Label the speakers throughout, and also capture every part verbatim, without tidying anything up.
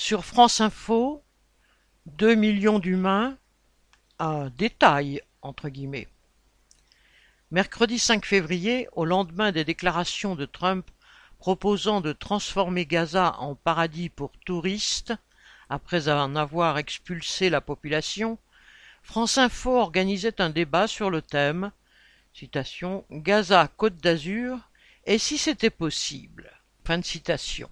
Speaker 1: Sur France Info, deux millions d'humains, un détail entre guillemets. Mercredi cinq février, au lendemain des déclarations de Trump proposant de transformer Gaza en paradis pour touristes, après en avoir expulsé la population, France Info organisait un débat sur le thème citation, Gaza, Côte d'Azur, et si c'était possible. Fin de citation.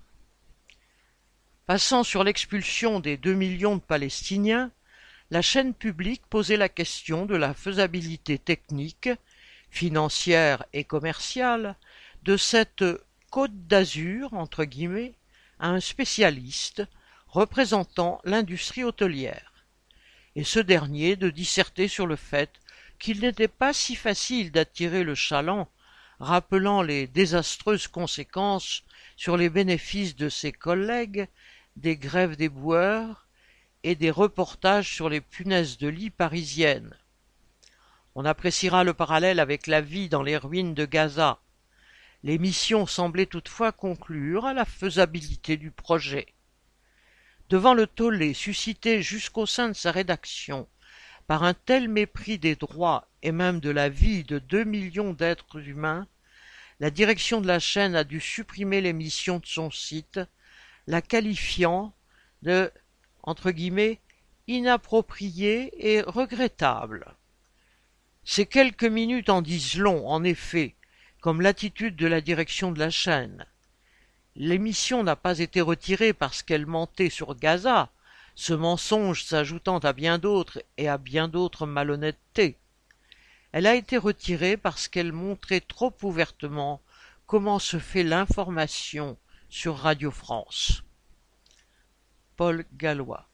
Speaker 1: Passant sur l'expulsion des deux millions de Palestiniens, la chaîne publique posait la question de la faisabilité technique, financière et commerciale de cette Côte d'Azur, entre guillemets, à un spécialiste représentant l'industrie hôtelière, et ce dernier de disserter sur le fait qu'il n'était pas si facile d'attirer le chaland, rappelant les désastreuses conséquences sur les bénéfices de ses collègues des grèves des boueurs et des reportages sur les punaises de lit parisiennes. On appréciera le parallèle avec la vie dans les ruines de Gaza. L'émission semblait toutefois conclure à la faisabilité du projet. Devant le tollé suscité jusqu'au sein de sa rédaction par un tel mépris des droits et même de la vie de deux millions d'êtres humains, la direction de la chaîne a dû supprimer l'émission de son site, la qualifiant de, entre guillemets, inappropriée et regrettable. Ces quelques minutes en disent long, en effet, comme l'attitude de la direction de la chaîne. L'émission n'a pas été retirée parce qu'elle mentait sur Gaza, ce mensonge s'ajoutant à bien d'autres et à bien d'autres malhonnêtetés. Elle a été retirée parce qu'elle montrait trop ouvertement comment se fait l'information sur Radio France. Paul Gallois.